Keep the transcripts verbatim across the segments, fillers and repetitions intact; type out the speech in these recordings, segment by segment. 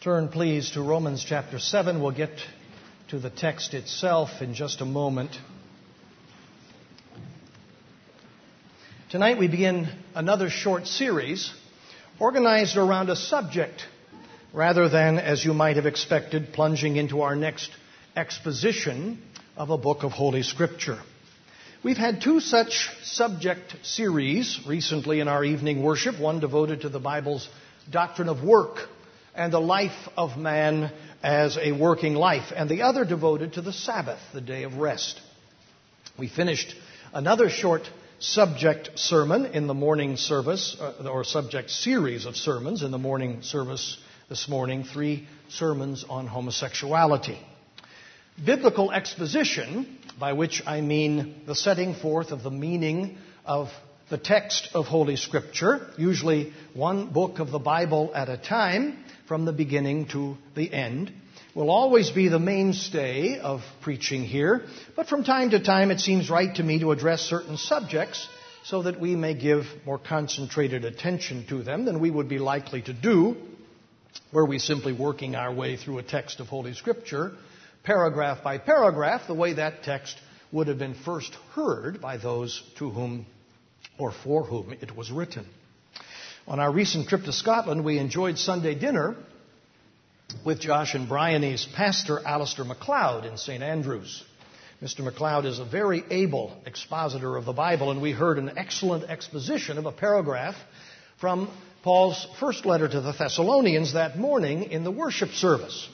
Turn, please, to Romans chapter seven. We'll get to the text itself in just a moment. Tonight we begin another short series organized around a subject rather than, as you might have expected, plunging into our next exposition of a book of Holy Scripture. We've had two such subject series recently in our evening worship, one devoted to the Bible's doctrine of work and the life of man as a working life, and the other devoted to the Sabbath, the day of rest. We finished another short subject sermon in the morning service, or subject series of sermons in the morning service this morning, three sermons on homosexuality. Biblical exposition, by which I mean the setting forth of the meaning of the text of Holy Scripture, usually one book of the Bible at a time, from the beginning to the end, will always be the mainstay of preaching here. But from time to time, it seems right to me to address certain subjects so that we may give more concentrated attention to them than we would be likely to do were we simply working our way through a text of Holy Scripture, paragraph by paragraph, the way that text would have been first heard by those to whom or for whom it was written. On our recent trip to Scotland, we enjoyed Sunday dinner with Josh and Bryony's pastor, Alistair MacLeod, in Saint Andrews. Mister MacLeod is a very able expositor of the Bible, and we heard an excellent exposition of a paragraph from Paul's first letter to the Thessalonians that morning in the worship service.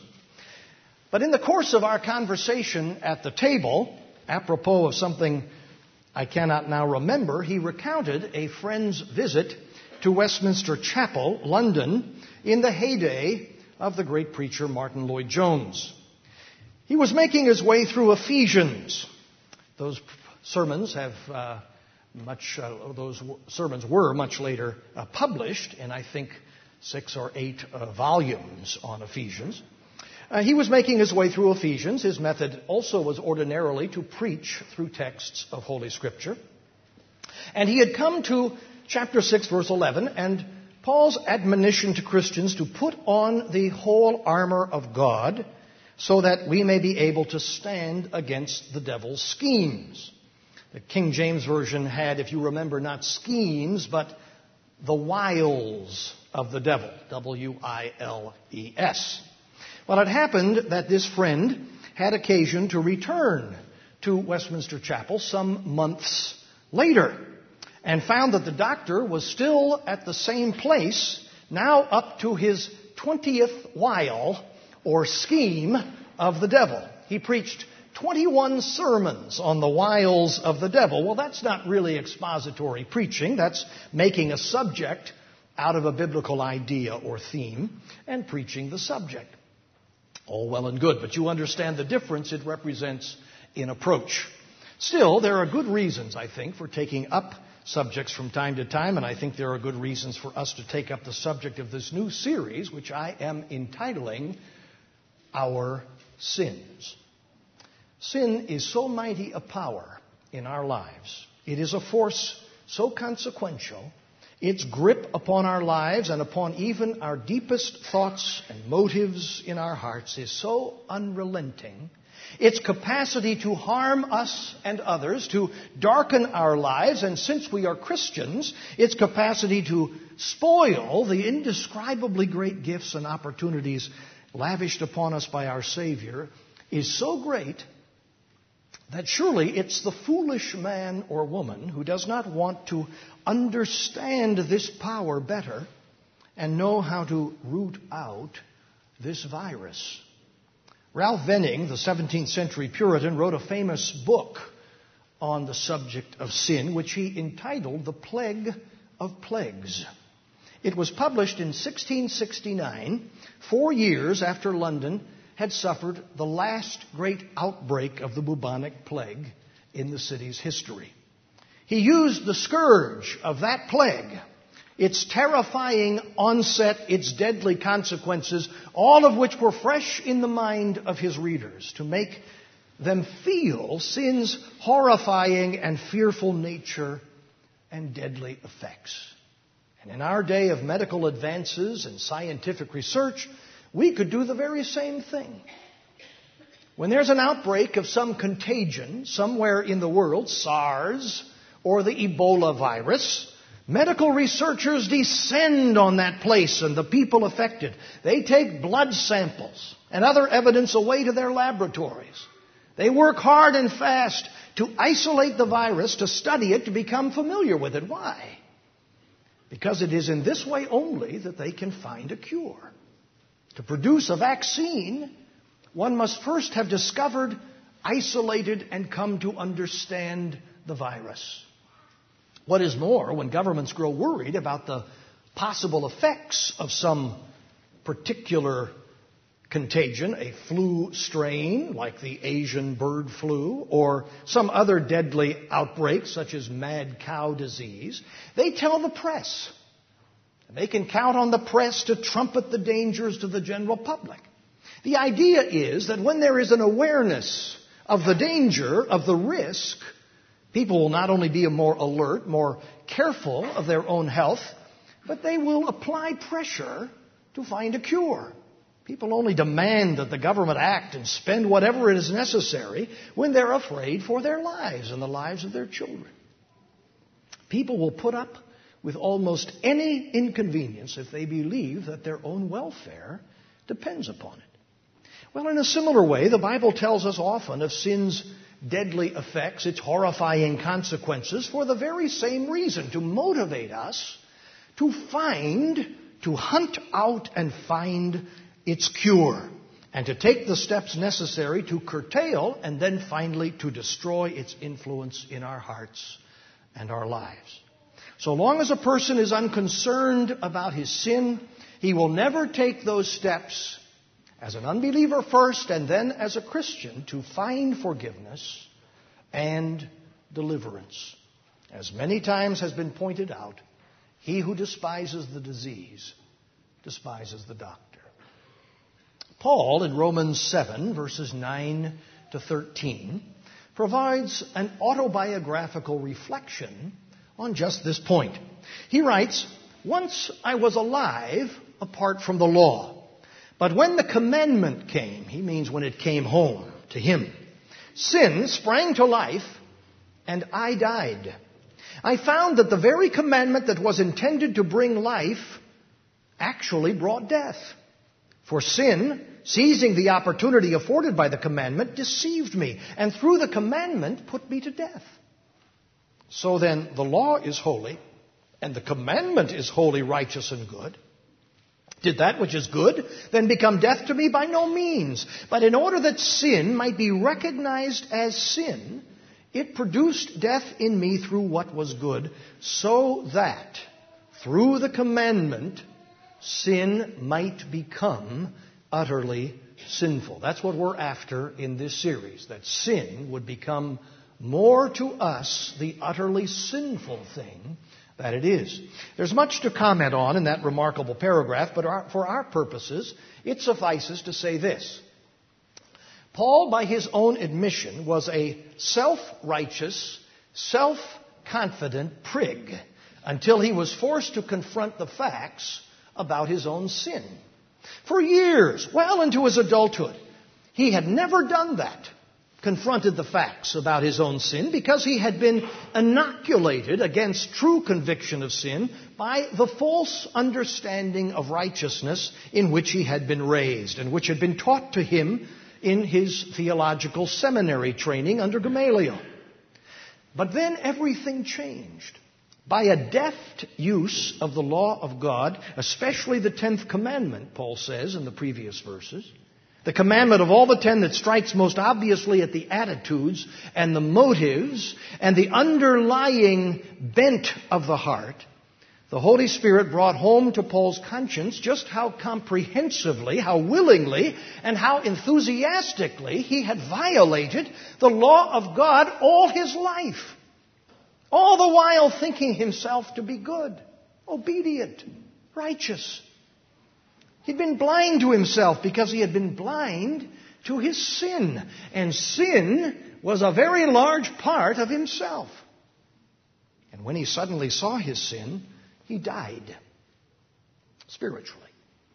But in the course of our conversation at the table, apropos of something I cannot now remember, he recounted a friend's visit to Westminster Chapel, London, in the heyday of the great preacher Martin Lloyd-Jones. He was making his way through Ephesians. Those sermons have uh, much. Uh, those sermons were much later uh, published in, I think, six or eight uh, volumes on Ephesians. Uh, he was making his way through Ephesians. His method also was ordinarily to preach through texts of Holy Scripture. And he had come to chapter six, verse eleven, and Paul's admonition to Christians to put on the whole armor of God so that we may be able to stand against the devil's schemes. The King James Version had, if you remember, not schemes, but the wiles of the devil, W I L E S. Well, it happened that this friend had occasion to return to Westminster Chapel some months later, and found that the doctor was still at the same place, now up to his twentieth wile, or scheme, of the devil. He preached twenty-one sermons on the wiles of the devil. Well, that's not really expository preaching. That's making a subject out of a biblical idea or theme and preaching the subject. All well and good, but you understand the difference it represents in approach. Still, there are good reasons, I think, for taking up subjects from time to time, and I think there are good reasons for us to take up the subject of this new series, which I am entitling Our Sins. Sin is so mighty a power in our lives. It is a force so consequential. Its grip upon our lives and upon even our deepest thoughts and motives in our hearts is so unrelenting. Its capacity to harm us and others, to darken our lives, and since we are Christians, its capacity to spoil the indescribably great gifts and opportunities lavished upon us by our Savior, is so great that surely it's the foolish man or woman who does not want to understand this power better and know how to root out this virus. Ralph Venning, the seventeenth century Puritan, wrote a famous book on the subject of sin, which he entitled The Plague of Plagues. It was published in sixteen sixty-nine, four years after London had suffered the last great outbreak of the bubonic plague in the city's history. He used the scourge of that plague, its terrifying onset, its deadly consequences, all of which were fresh in the mind of his readers, to make them feel sin's horrifying and fearful nature and deadly effects. And in our day of medical advances and scientific research, we could do the very same thing. When there's an outbreak of some contagion somewhere in the world, SARS or the Ebola virus, medical researchers descend on that place and the people affected. They take blood samples and other evidence away to their laboratories. They work hard and fast to isolate the virus, to study it, to become familiar with it. Why? Because it is in this way only that they can find a cure. To produce a vaccine, one must first have discovered, isolated, and come to understand the virus. What is more, when governments grow worried about the possible effects of some particular contagion, a flu strain like the Asian bird flu, or some other deadly outbreak such as mad cow disease, they tell the press. They can count on the press to trumpet the dangers to the general public. The idea is that when there is an awareness of the danger, of the risk, people will not only be more alert, more careful of their own health, but they will apply pressure to find a cure. People only demand that the government act and spend whatever is necessary when they're afraid for their lives and the lives of their children. People will put up with almost any inconvenience if they believe that their own welfare depends upon it. Well, in a similar way, the Bible tells us often of sin's deadly effects, its horrifying consequences, for the very same reason, to motivate us to find, to hunt out and find its cure, and to take the steps necessary to curtail and then finally to destroy its influence in our hearts and our lives. So long as a person is unconcerned about his sin, he will never take those steps as an unbeliever first and then as a Christian to find forgiveness and deliverance. As many times has been pointed out, he who despises the disease despises the doctor. Paul, in Romans seven, verses nine to thirteen, provides an autobiographical reflection on just this point. He writes, "Once I was alive apart from the law, but when the commandment came," he means when it came home to him, "sin sprang to life, and I died. I found that the very commandment that was intended to bring life actually brought death. For sin, seizing the opportunity afforded by the commandment, deceived me, and through the commandment put me to death. So then, the law is holy, and the commandment is holy, righteous, and good. Did that which is good then become death to me? By no means. But in order that sin might be recognized as sin, it produced death in me through what was good, so that through the commandment, sin might become utterly sinful." That's what we're after in this series, that sin would become more to us the utterly sinful thing that it is. There's much to comment on in that remarkable paragraph, but our, for our purposes, it suffices to say this. Paul, by his own admission, was a self-righteous, self-confident prig until he was forced to confront the facts about his own sin. For years, well into his adulthood, he had never done that, confronted the facts about his own sin, because he had been inoculated against true conviction of sin by the false understanding of righteousness in which he had been raised and which had been taught to him in his theological seminary training under Gamaliel. But then everything changed. By a deft use of the law of God, especially the tenth commandment, Paul says in the previous verses, the commandment of all the ten that strikes most obviously at the attitudes and the motives and the underlying bent of the heart, the Holy Spirit brought home to Paul's conscience just how comprehensively, how willingly, and how enthusiastically he had violated the law of God all his life. All the while thinking himself to be good, obedient, righteous. He'd been blind to himself because he had been blind to his sin. And sin was a very large part of himself. And when he suddenly saw his sin, he died spiritually.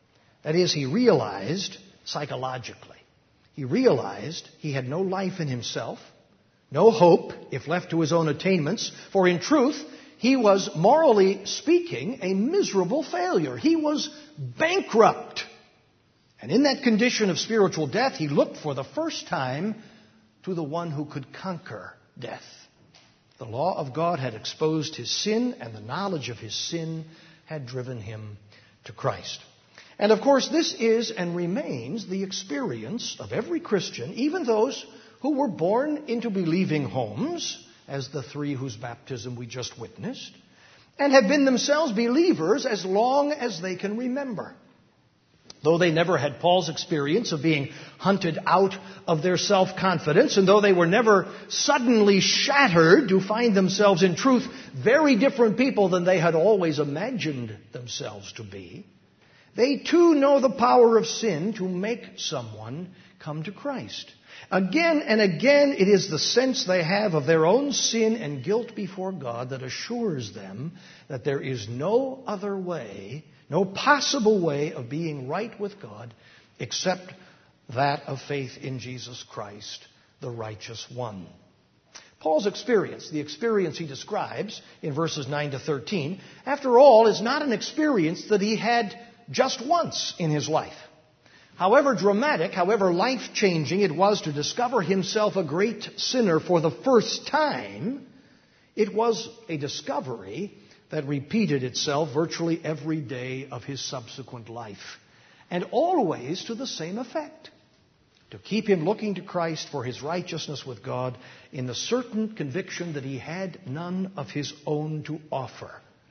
That is, he realized psychologically, he realized he had no life in himself, no hope if left to his own attainments, for in truth, he was, morally speaking, a miserable failure. He was bankrupt. And in that condition of spiritual death, he looked for the first time to the one who could conquer death. The law of God had exposed his sin, and the knowledge of his sin had driven him to Christ. And of course, this is and remains the experience of every Christian, even those who were born into believing homes, as the three whose baptism we just witnessed, and have been themselves believers as long as they can remember. Though they never had Paul's experience of being hunted out of their self-confidence, and though they were never suddenly shattered to find themselves in truth very different people than they had always imagined themselves to be, they too know the power of sin to make someone come to Christ. Again and again, it is the sense they have of their own sin and guilt before God that assures them that there is no other way, no possible way of being right with God except that of faith in Jesus Christ, the righteous one. Paul's experience, the experience he describes in verses nine to thirteen, after all, is not an experience that he had just once in his life. However dramatic, however life-changing it was to discover himself a great sinner for the first time, it was a discovery that repeated itself virtually every day of his subsequent life, and always to the same effect: to keep him looking to Christ for his righteousness with God in the certain conviction that he had none of his own to offer.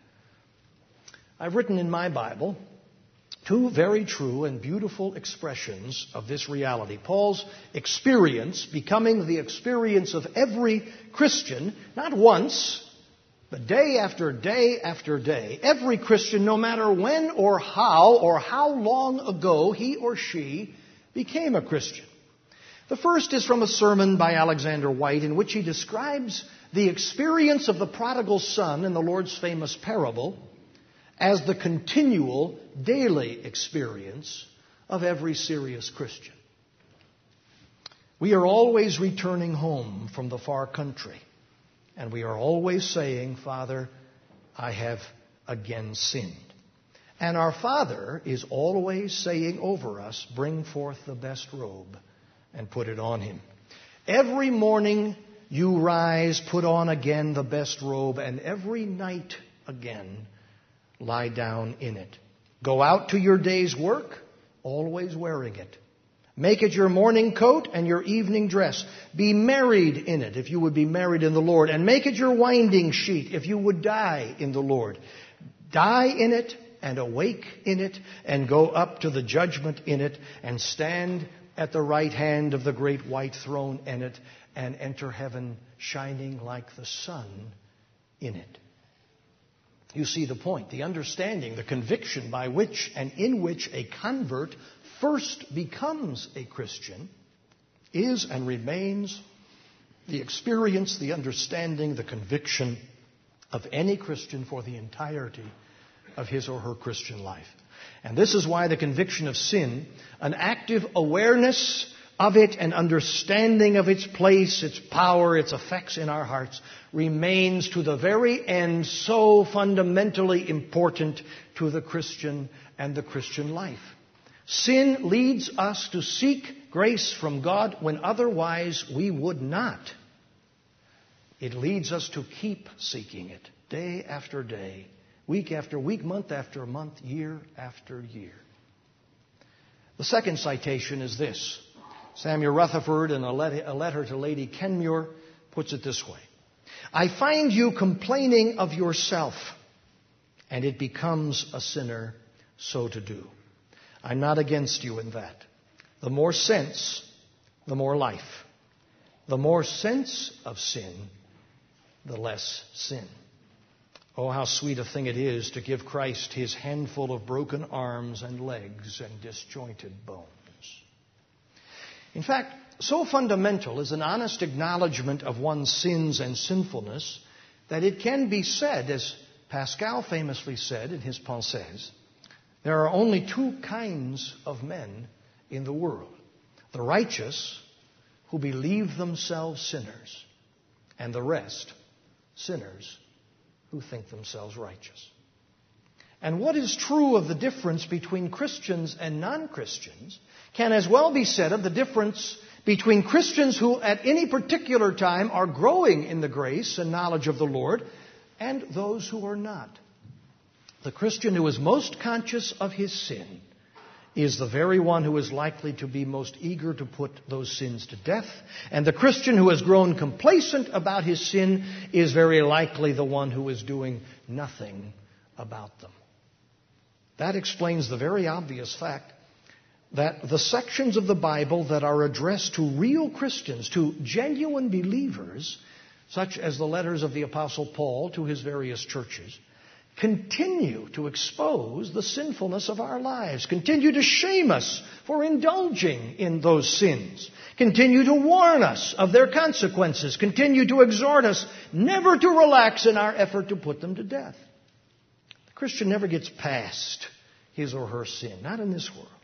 I've written in my Bible two very true and beautiful expressions of this reality. Paul's experience becoming the experience of every Christian, not once, but day after day after day. Every Christian, no matter when or how or how long ago he or she became a Christian. The first is from a sermon by Alexander White in which he describes the experience of the prodigal son in the Lord's famous parable as the continual, daily experience of every serious Christian. We are always returning home from the far country, and we are always saying, "Father, I have again sinned." And our Father is always saying over us, "Bring forth the best robe and put it on him." Every morning you rise, put on again the best robe, and every night again lie down in it. Go out to your day's work, always wearing it. Make it your morning coat and your evening dress. Be married in it, if you would be married in the Lord. And make it your winding sheet, if you would die in the Lord. Die in it and awake in it and go up to the judgment in it and stand at the right hand of the great white throne in it and enter heaven shining like the sun in it. You see the point, the understanding, the conviction by which and in which a convert first becomes a Christian is and remains the experience, the understanding, the conviction of any Christian for the entirety of his or her Christian life. And this is why the conviction of sin, an active awareness of it and understanding of its place, its power, its effects in our hearts, remains to the very end so fundamentally important to the Christian and the Christian life. Sin leads us to seek grace from God when otherwise we would not. It leads us to keep seeking it day after day, week after week, month after month, year after year. The second citation is this. Samuel Rutherford, in a letter to Lady Kenmure, puts it this way. I find you complaining of yourself, and it becomes a sinner so to do. I'm not against you in that. The more sense, the more life. The more sense of sin, the less sin. Oh, how sweet a thing it is to give Christ his handful of broken arms and legs and disjointed bones. In fact, so fundamental is an honest acknowledgement of one's sins and sinfulness that it can be said, as Pascal famously said in his Pensées, There are only two kinds of men in the world: the righteous, who believe themselves sinners, and the rest, sinners who think themselves righteous. And what is true of the difference between Christians and non-Christians can as well be said of the difference between Christians who at any particular time are growing in the grace and knowledge of the Lord and those who are not. The Christian who is most conscious of his sin is the very one who is likely to be most eager to put those sins to death. And the Christian who has grown complacent about his sin is very likely the one who is doing nothing about them. That explains the very obvious fact that the sections of the Bible that are addressed to real Christians, to genuine believers, such as the letters of the Apostle Paul to his various churches, continue to expose the sinfulness of our lives, continue to shame us for indulging in those sins, continue to warn us of their consequences, continue to exhort us never to relax in our effort to put them to death. The Christian never gets past his or her sin, not in this world.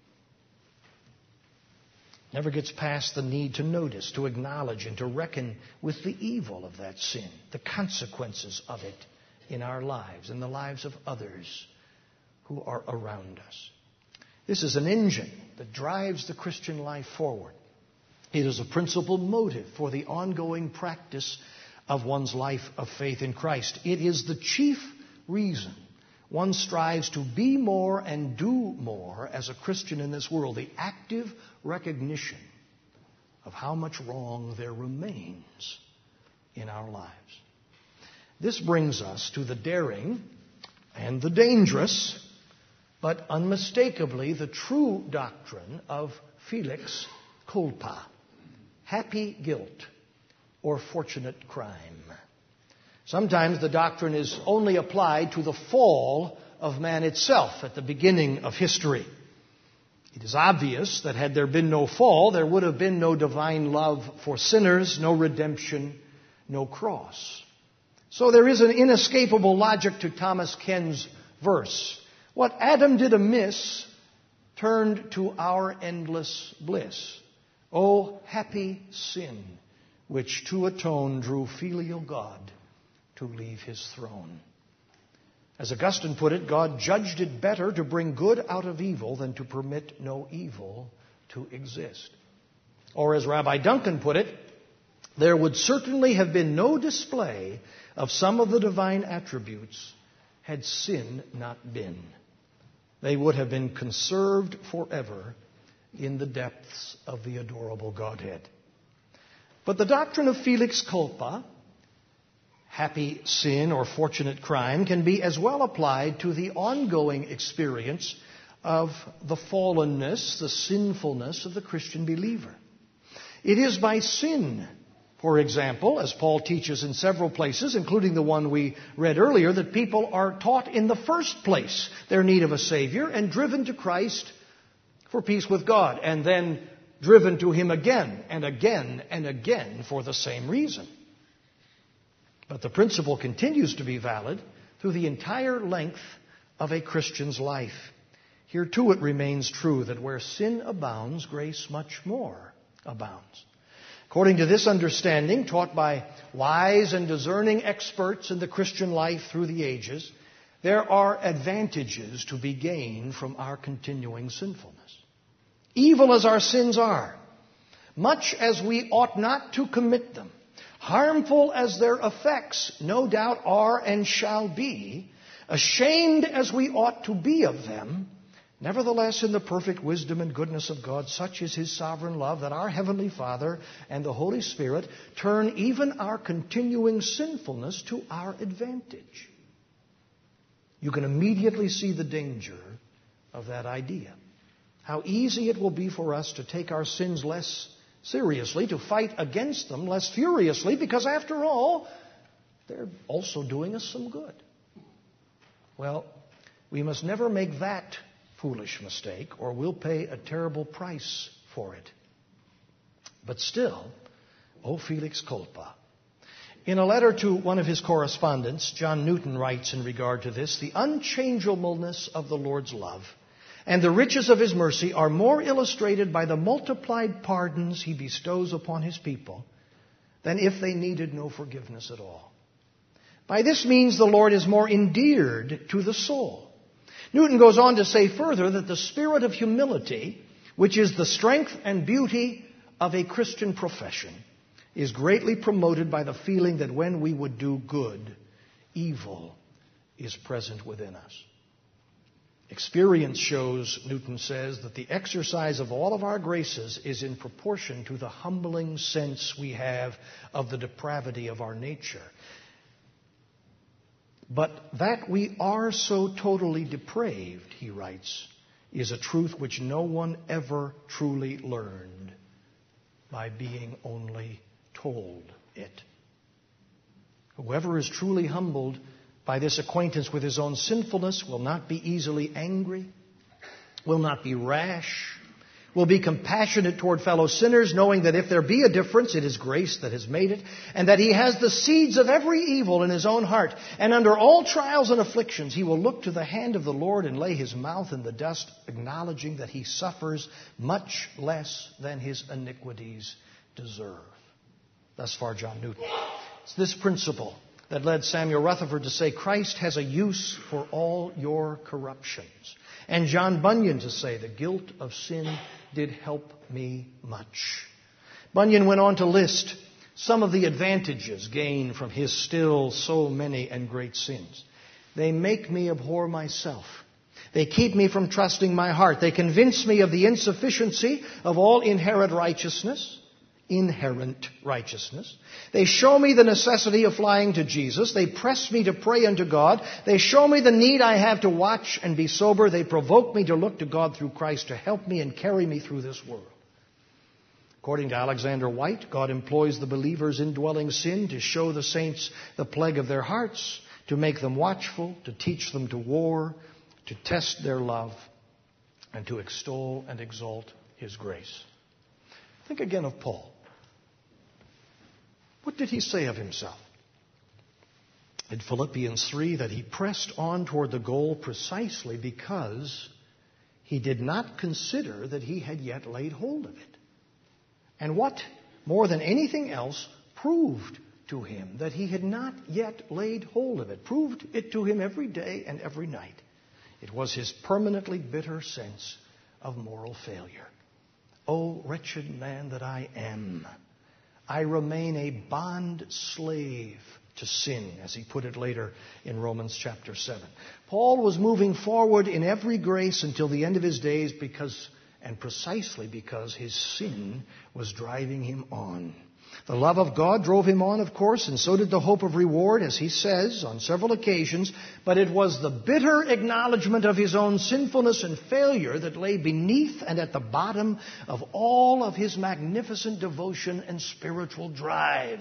Never gets past the need to notice, to acknowledge, and to reckon with the evil of that sin, the consequences of it in our lives, in the lives of others who are around us. This is an engine that drives the Christian life forward. It is a principal motive for the ongoing practice of one's life of faith in Christ. It is the chief reason one strives to be more and do more as a Christian in this world, the active recognition of how much wrong there remains in our lives. This brings us to the daring and the dangerous, but unmistakably the true doctrine of Felix culpa, happy guilt or fortunate crime. Sometimes the doctrine is only applied to the fall of man itself at the beginning of history. It is obvious that had there been no fall, there would have been no divine love for sinners, no redemption, no cross. So there is an inescapable logic to Thomas Ken's verse. What Adam did amiss turned to our endless bliss. O happy sin, which to atone drew filial God to leave his throne. As Augustine put it, God judged it better to bring good out of evil than to permit no evil to exist. Or as Rabbi Duncan put it, there would certainly have been no display of some of the divine attributes had sin not been. They would have been conserved forever in the depths of the adorable Godhead. But the doctrine of Felix culpa, happy sin or fortunate crime, can be as well applied to the ongoing experience of the fallenness, the sinfulness of the Christian believer. It is by sin, for example, as Paul teaches in several places, including the one we read earlier, that people are taught in the first place their need of a Savior and driven to Christ for peace with God, and then driven to Him again and again and again for the same reason. But the principle continues to be valid through the entire length of a Christian's life. Here too it remains true that where sin abounds, grace much more abounds. According to this understanding, taught by wise and discerning experts in the Christian life through the ages, there are advantages to be gained from our continuing sinfulness. Evil as our sins are, much as we ought not to commit them, harmful as their effects no doubt are and shall be, ashamed as we ought to be of them, nevertheless, in the perfect wisdom and goodness of God, such is His sovereign love, that our Heavenly Father and the Holy Spirit turn even our continuing sinfulness to our advantage. You can immediately see the danger of that idea. How easy it will be for us to take our sins less seriously, to fight against them less furiously, because after all, they're also doing us some good. Well, we must never make that foolish mistake, or we'll pay a terrible price for it. But still, O Felix culpa, In a letter to one of his correspondents, John Newton writes in regard to this, "The unchangeableness of the Lord's love and the riches of his mercy are more illustrated by the multiplied pardons he bestows upon his people than if they needed no forgiveness at all. By this means the Lord is more endeared to the soul." Newton goes on to say further that the spirit of humility, which is the strength and beauty of a Christian profession, is greatly promoted by the feeling that when we would do good, evil is present within us. Experience shows, Newton says, that the exercise of all of our graces is in proportion to the humbling sense we have of the depravity of our nature. But that we are so totally depraved, he writes, is a truth which no one ever truly learned by being only told it. Whoever is truly humbled by this acquaintance with his own sinfulness will not be easily angry, will not be rash, will be compassionate toward fellow sinners, knowing that if there be a difference, it is grace that has made it, and that he has the seeds of every evil in his own heart. And under all trials and afflictions, he will look to the hand of the Lord and lay his mouth in the dust, acknowledging that he suffers much less than his iniquities deserve. Thus far, John Newton. It's this principle that led Samuel Rutherford to say, "Christ has a use for all your corruptions." And John Bunyan to say, "The guilt of sin did help me much." Bunyan went on to list some of the advantages gained from his still so many and great sins. "They make me abhor myself. They keep me from trusting my heart. They convince me of the insufficiency of all inherent righteousness. Inherent righteousness. They show me the necessity of flying to Jesus. They press me to pray unto God. They show me the need I have to watch and be sober. They provoke me to look to God through Christ to help me and carry me through this world." According to Alexander White, God employs the believer's indwelling sin to show the saints the plague of their hearts, to make them watchful, to teach them to war, to test their love, and to extol and exalt his grace. Think again of Paul. What did he say of himself? In Philippians three, that he pressed on toward the goal precisely because he did not consider that he had yet laid hold of it. And what, more than anything else, proved to him that he had not yet laid hold of it, proved it to him every day and every night. It was his permanently bitter sense of moral failure. "O wretched man that I am, I remain a bond slave to sin," as he put it later in Romans chapter seven. Paul was moving forward in every grace until the end of his days because, and precisely because, his sin was driving him on. The love of God drove him on, of course, and so did the hope of reward, as he says on several occasions, but it was the bitter acknowledgement of his own sinfulness and failure that lay beneath and at the bottom of all of his magnificent devotion and spiritual drive.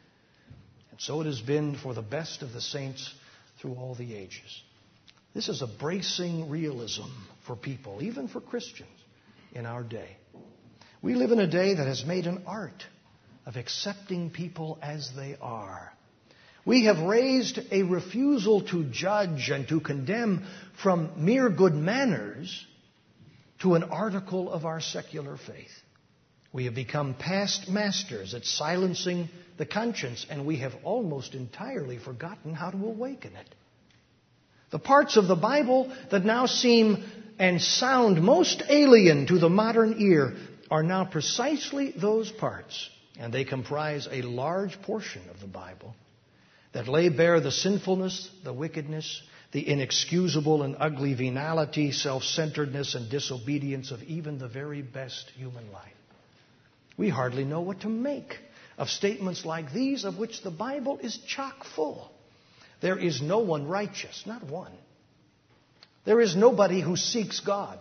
And so it has been for the best of the saints through all the ages. This is a bracing realism for people, even for Christians, in our day. We live in a day that has made an art of accepting people as they are. We have raised a refusal to judge and to condemn from mere good manners to an article of our secular faith. We have become past masters at silencing the conscience, and we have almost entirely forgotten how to awaken it. The parts of the Bible that now seem and sound most alien to the modern ear are now precisely those parts. And they comprise a large portion of the Bible that lay bare the sinfulness, the wickedness, the inexcusable and ugly venality, self-centeredness, and disobedience of even the very best human life. We hardly know what to make of statements like these, of which the Bible is chock full. There is no one righteous, not one. There is nobody who seeks God.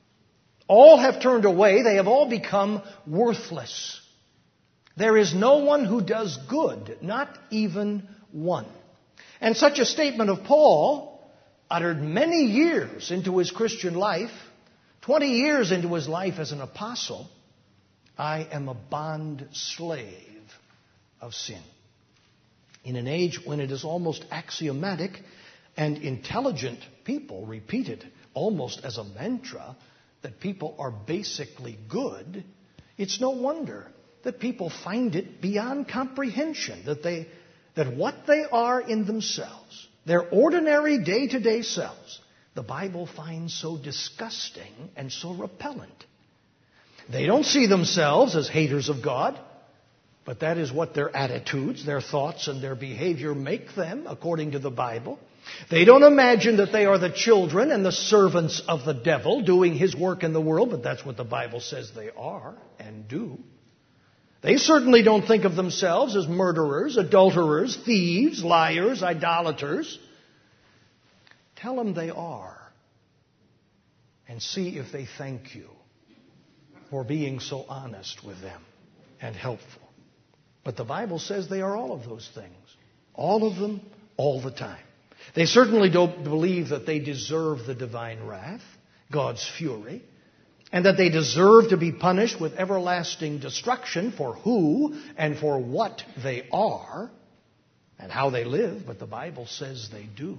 All have turned away. They have all become worthless. There is no one who does good, not even one. And such a statement of Paul, uttered many years into his Christian life, twenty years into his life as an apostle, "I am a bond slave of sin." In an age when it is almost axiomatic and intelligent people repeat it almost as a mantra that people are basically good, it's no wonder that people find it beyond comprehension that they that what they are in themselves, their ordinary day-to-day selves, the Bible finds so disgusting and so repellent. They don't see themselves as haters of God, but that is what their attitudes, their thoughts, and their behavior make them, according to the Bible. They don't imagine that they are the children and the servants of the devil doing his work in the world, but that's what the Bible says they are and do. They certainly don't think of themselves as murderers, adulterers, thieves, liars, idolaters. Tell them they are, and see if they thank you for being so honest with them and helpful. But the Bible says they are all of those things. All of them, all the time. They certainly don't believe that they deserve the divine wrath, God's fury, and that they deserve to be punished with everlasting destruction for who and for what they are and how they live. But the Bible says they do.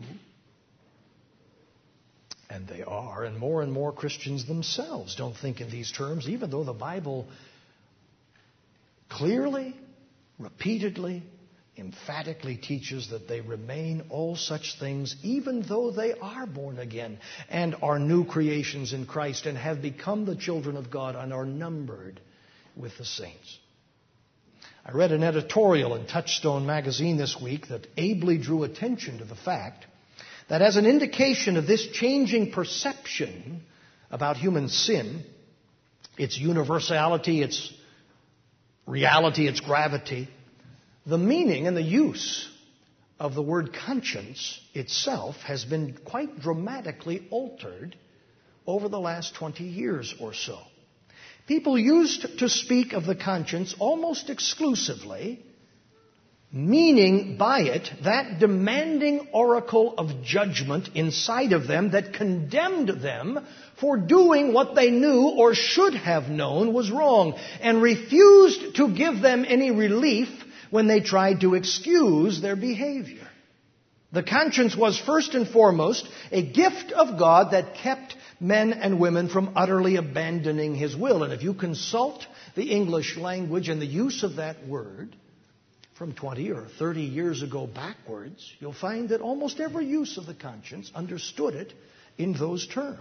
And they are. And more and more Christians themselves don't think in these terms, even though the Bible clearly, repeatedly, emphatically teaches that they remain all such things, even though they are born again and are new creations in Christ and have become the children of God and are numbered with the saints. I read an editorial in Touchstone magazine this week that ably drew attention to the fact that as an indication of this changing perception about human sin, its universality, its reality, its gravity, the meaning and the use of the word conscience itself has been quite dramatically altered over the last twenty years or so. People used to speak of the conscience almost exclusively, meaning by it that demanding oracle of judgment inside of them that condemned them for doing what they knew or should have known was wrong, and refused to give them any relief when they tried to excuse their behavior. The conscience was first and foremost a gift of God that kept men and women from utterly abandoning His will. And if you consult the English language and the use of that word from twenty or thirty years ago backwards, you'll find that almost every use of the conscience understood it in those terms.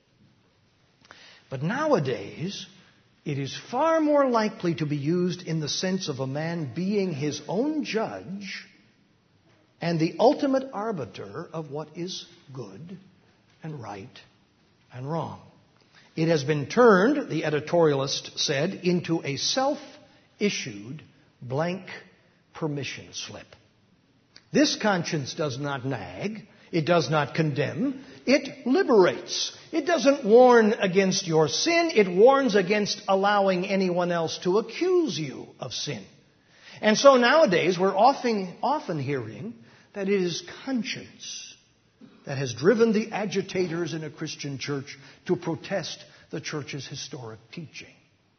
But nowadays, it is far more likely to be used in the sense of a man being his own judge and the ultimate arbiter of what is good and right and wrong. It has been turned, the editorialist said, into a self-issued blank permission slip. This conscience does not nag. It does not condemn. It liberates. It doesn't warn against your sin. It warns against allowing anyone else to accuse you of sin. And so nowadays we're often, often hearing that it is conscience that has driven the agitators in a Christian church to protest the church's historic teaching.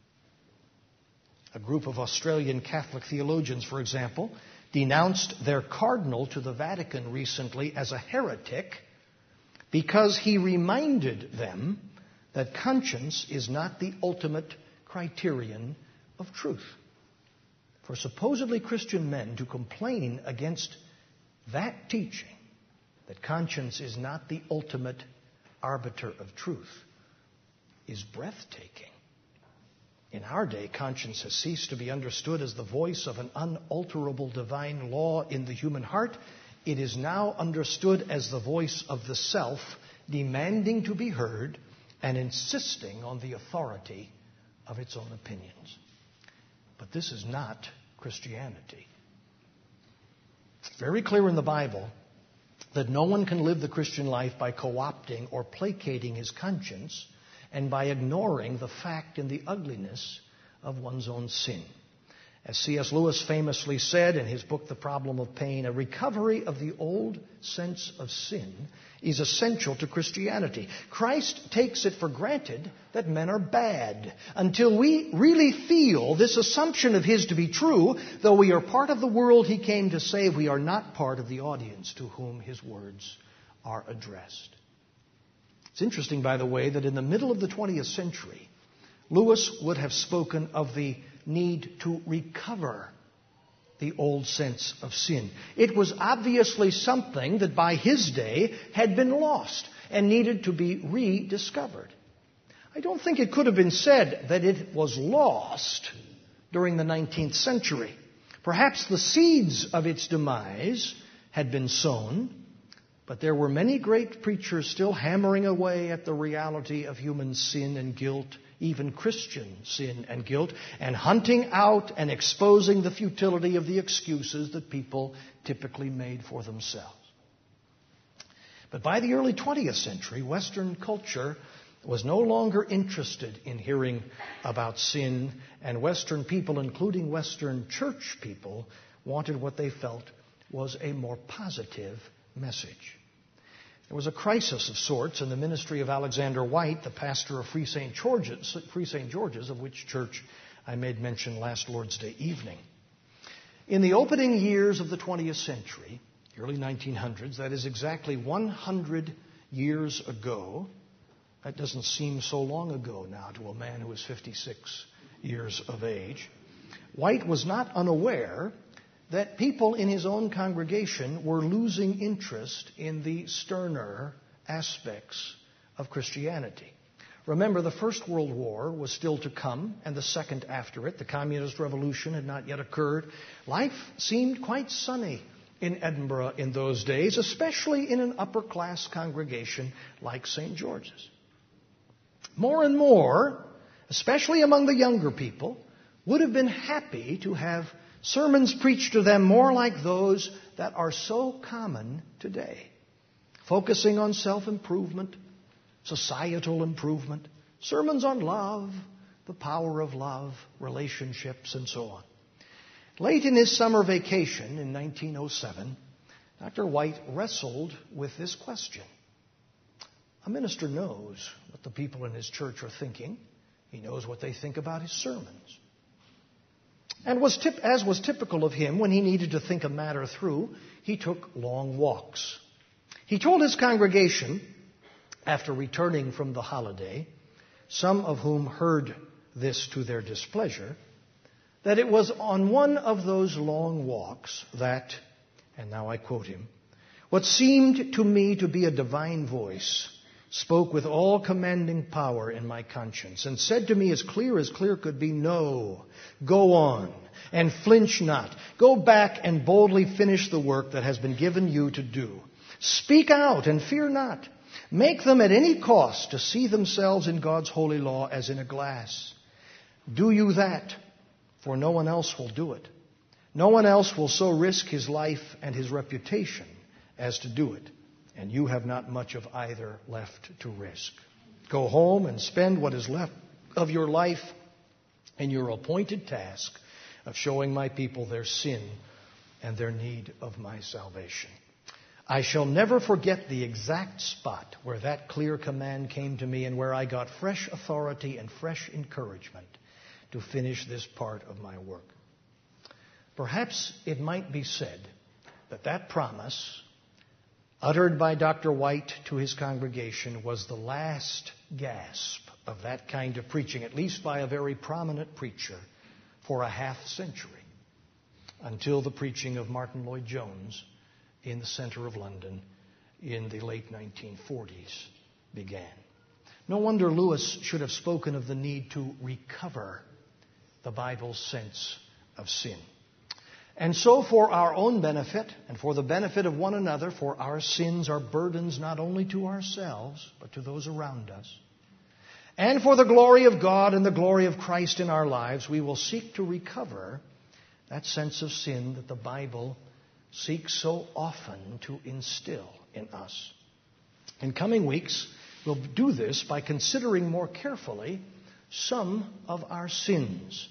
A group of Australian Catholic theologians, for example, denounced their cardinal to the Vatican recently as a heretic because he reminded them that conscience is not the ultimate criterion of truth. For supposedly Christian men to complain against that teaching, that conscience is not the ultimate arbiter of truth, is breathtaking. In our day, conscience has ceased to be understood as the voice of an unalterable divine law in the human heart. It is now understood as the voice of the self, demanding to be heard and insisting on the authority of its own opinions. But this is not Christianity. It's very clear in the Bible that no one can live the Christian life by co-opting or placating his conscience and by ignoring the fact and the ugliness of one's own sin. As C S Lewis famously said in his book, The Problem of Pain, a recovery of the old sense of sin is essential to Christianity. Christ takes it for granted that men are bad. Until we really feel this assumption of his to be true, though we are part of the world he came to save, we are not part of the audience to whom his words are addressed. It's interesting, by the way, that in the middle of the twentieth century, Lewis would have spoken of the need to recover the old sense of sin. It was obviously something that by his day had been lost and needed to be rediscovered. I don't think it could have been said that it was lost during the nineteenth century. Perhaps the seeds of its demise had been sown, but there were many great preachers still hammering away at the reality of human sin and guilt, even Christian sin and guilt, and hunting out and exposing the futility of the excuses that people typically made for themselves. But by the early twentieth century, Western culture was no longer interested in hearing about sin, and Western people, including Western church people, wanted what they felt was a more positive message. There was a crisis of sorts in the ministry of Alexander White, the pastor of Free Saint George's, Free Saint George's, of which church I made mention last Lord's Day evening. In the opening years of the twentieth century, early nineteen hundreds, that is exactly one hundred years ago. That doesn't seem so long ago now to a man who is fifty-six years of age. White was not unaware that people in his own congregation were losing interest in the sterner aspects of Christianity. Remember, the First World War was still to come, and the second after it. The Communist Revolution had not yet occurred. Life seemed quite sunny in Edinburgh in those days, especially in an upper-class congregation like Saint George's. More and more, especially among the younger people, would have been happy to have sermons preached to them more like those that are so common today, focusing on self-improvement, societal improvement, sermons on love, the power of love, relationships, and so on. Late in his summer vacation in nineteen oh seven, Doctor White wrestled with this question. A minister knows what the people in his church are thinking. He knows what they think about his sermons. And was tip, as was typical of him when he needed to think a matter through, he took long walks. He told his congregation, after returning from the holiday, some of whom heard this to their displeasure, that it was on one of those long walks that, and now I quote him, what seemed to me to be a divine voice spoke with all commanding power in my conscience, and said to me as clear as clear could be, no, go on, and flinch not. Go back and boldly finish the work that has been given you to do. Speak out and fear not. Make them at any cost to see themselves in God's holy law as in a glass. Do you that, for no one else will do it. No one else will so risk his life and his reputation as to do it. And you have not much of either left to risk. Go home and spend what is left of your life in your appointed task of showing my people their sin and their need of my salvation. I shall never forget the exact spot where that clear command came to me and where I got fresh authority and fresh encouragement to finish this part of my work. Perhaps it might be said that that promise, uttered by Doctor White to his congregation, was the last gasp of that kind of preaching, at least by a very prominent preacher, for a half century, until the preaching of Martin Lloyd-Jones in the center of London in the late nineteen forties began. No wonder Lewis should have spoken of the need to recover the Bible's sense of sin. And so for our own benefit and for the benefit of one another, for our sins are burdens not only to ourselves, but to those around us, and for the glory of God and the glory of Christ in our lives, we will seek to recover that sense of sin that the Bible seeks so often to instill in us. In coming weeks, we'll do this by considering more carefully some of our sins,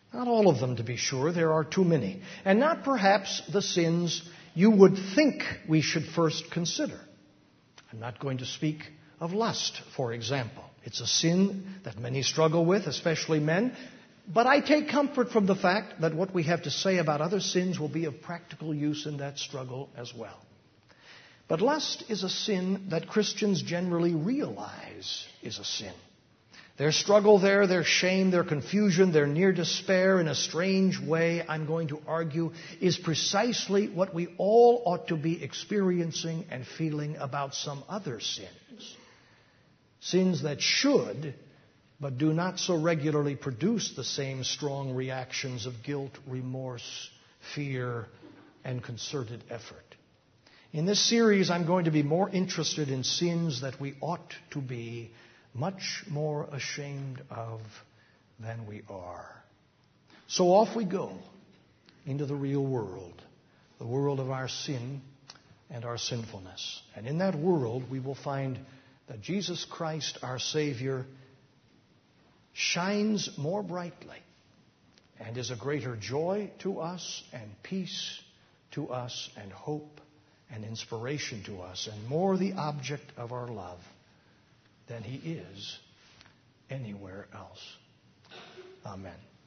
Not all of them, to be sure. There are too many. And not perhaps the sins you would think we should first consider. I'm not going to speak of lust, for example. It's a sin that many struggle with, especially men. But I take comfort from the fact that what we have to say about other sins will be of practical use in that struggle as well. But lust is a sin that Christians generally realize is a sin. Their struggle there, their shame, their confusion, their near despair in a strange way, I'm going to argue, is precisely what we all ought to be experiencing and feeling about some other sins. Sins that should, but do not so regularly produce the same strong reactions of guilt, remorse, fear, and concerted effort. In this series, I'm going to be more interested in sins that we ought to be much more ashamed of than we are. So off we go into the real world, the world of our sin and our sinfulness. And in that world, we will find that Jesus Christ, our Savior, shines more brightly and is a greater joy to us and peace to us and hope and inspiration to us and more the object of our love than he is anywhere else. Amen.